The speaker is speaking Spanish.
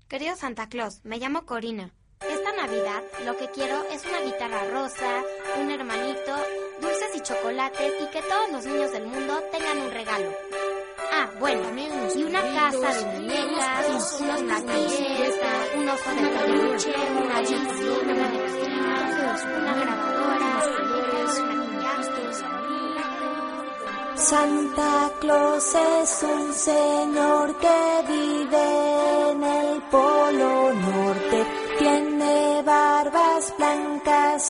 Querido Santa Claus, me llamo Corina. Esta Navidad lo que quiero es una guitarra rosa, un hermanito, dulces y chocolates y que todos los niños del mundo tengan un regalo. Ah, bueno, y una casa de muñecas, unos platillos, un oso de peluche, una bicicleta, una grabadora, Santa Claus es un señor que vive en el Polo Norte. Tiene barbas blancas